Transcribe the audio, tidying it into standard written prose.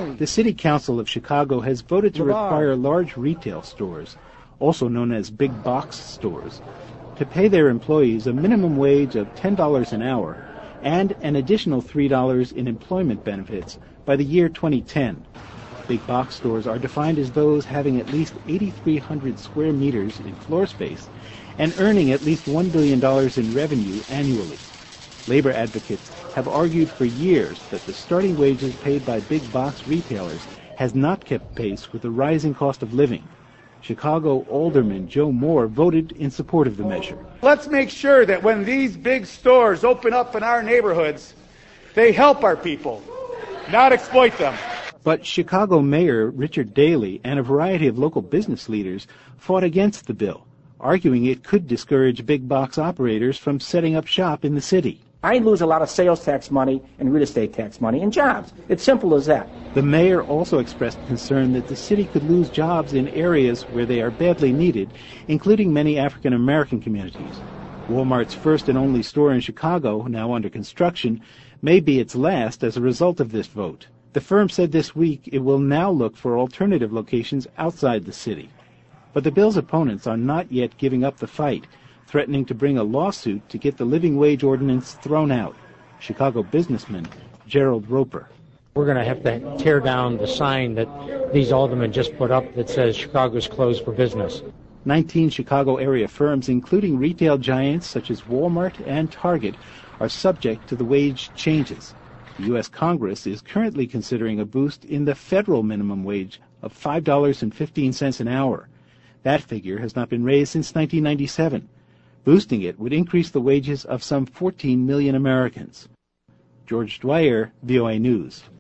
The City Council of Chicago has voted to require large retail stores, also known as big box stores, to pay their employees a minimum wage of $10 an hour and an additional $3 in employment benefits by the year 2010. Big box stores are defined as those having at least 8,300 square meters in floor space and earning at least $1 billion in revenue annually. Labor advocates have argued for years that the starting wages paid by big box retailers has not kept pace with the rising cost of living. Chicago Alderman Joe Moore voted in support of the measure. Let's make sure that when these big stores open up in our neighborhoods, they help our people, not exploit them. But Chicago Mayor Richard Daley and a variety of local business leaders fought against the bill, arguing it could discourage big box operators from setting up shop in the city. I lose a lot of sales tax money and real estate tax money and jobs. It's simple as that. The mayor also expressed concern that the city could lose jobs in areas where they are badly needed, including many African American communities. Walmart's first and only store in Chicago, now under construction, may be its last as a result of this vote. The firm said this week it will now look for alternative locations outside the city. But the bill's opponents are not yet giving up the fight, threatening to bring a lawsuit to get the living wage ordinance thrown out. Chicago businessman Gerald Roper. We're going to have to tear down the sign that these aldermen just put up that says Chicago's closed for business. 19 Chicago area firms, including retail giants such as Walmart and Target, are subject to the wage changes. The U.S. Congress is currently considering a boost in the federal minimum wage of $5.15 an hour. That figure has not been raised since 1997. Boosting it would increase the wages of some 14 million Americans. George Dwyer, VOA News.